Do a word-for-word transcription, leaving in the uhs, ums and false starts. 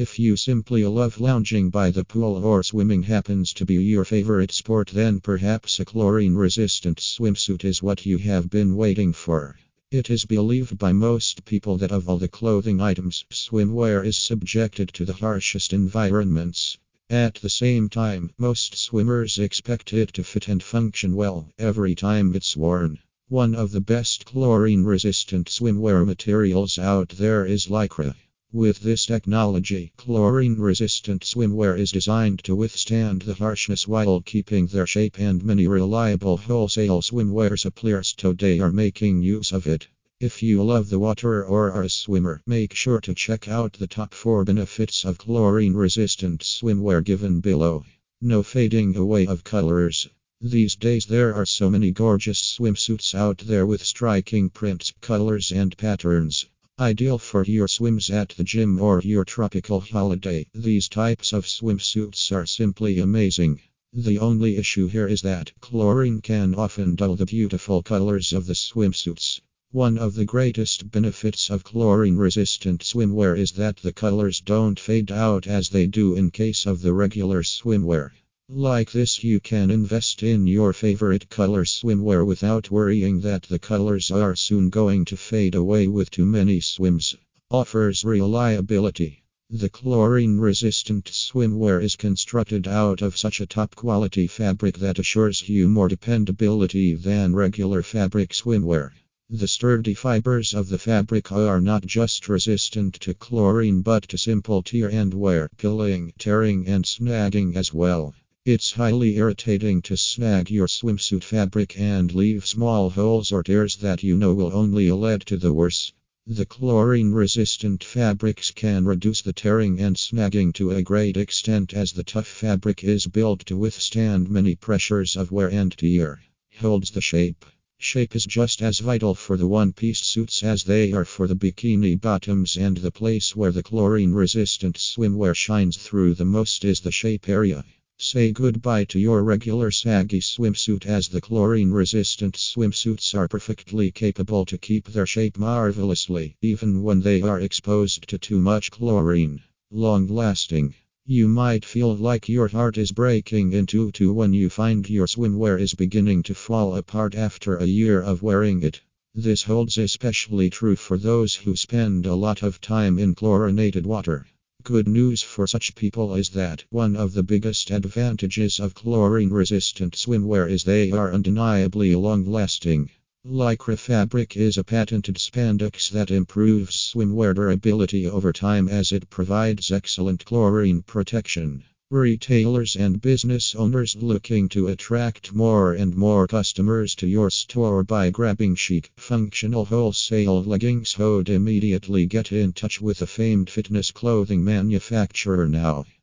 If you simply love lounging by the pool or swimming happens to be your favorite sport, then perhaps a chlorine resistant swimsuit is what you have been waiting for. It is believed by most people that of all the clothing items, swimwear is subjected to the harshest environments. At the same time, most swimmers expect it to fit and function well every time it's worn. One of the best chlorine-resistant swimwear materials out there is Lycra. With this technology, chlorine-resistant swimwear is designed to withstand the harshness while keeping their shape, and many reliable wholesale swimwear suppliers today are making use of it. If you love the water or are a swimmer, make sure to check out the top four benefits of chlorine-resistant swimwear given below. No fading away of colors. These days there are so many gorgeous swimsuits out there with striking prints, colors and patterns. Ideal for your swims at the gym or your tropical holiday, these types of swimsuits are simply amazing. The only issue here is that chlorine can often dull the beautiful colors of the swimsuits. One of the greatest benefits of chlorine-resistant swimwear is that the colors don't fade out as they do in case of the regular swimwear. Like this, you can invest in your favorite color swimwear without worrying that the colors are soon going to fade away with too many swims. Offers reliability. The chlorine-resistant swimwear is constructed out of such a top-quality fabric that assures you more dependability than regular fabric swimwear. The sturdy fibers of the fabric are not just resistant to chlorine but to simple tear and wear, pilling, tearing and snagging as well. It's highly irritating to snag your swimsuit fabric and leave small holes or tears that you know will only lead to the worse. The chlorine-resistant fabrics can reduce the tearing and snagging to a great extent, as the tough fabric is built to withstand many pressures of wear and tear. Holds the shape. Shape is just as vital for the one-piece suits as they are for the bikini bottoms, and the place where the chlorine-resistant swimwear shines through the most is the shape area. Say goodbye to your regular saggy swimsuit, as the chlorine-resistant swimsuits are perfectly capable to keep their shape marvelously, even when they are exposed to too much chlorine. Long-lasting. You might feel like your heart is breaking in two when you find your swimwear is beginning to fall apart after a year of wearing it. This holds especially true for those who spend a lot of time in chlorinated water. Good news for such people is that one of the biggest advantages of chlorine-resistant swimwear is they are undeniably long-lasting. Lycra fabric is a patented spandex that improves swimwear durability over time, as it provides excellent chlorine protection. Retailers and business owners looking to attract more and more customers to your store by grabbing chic, functional wholesale leggings would immediately get in touch with a famed fitness clothing manufacturer now.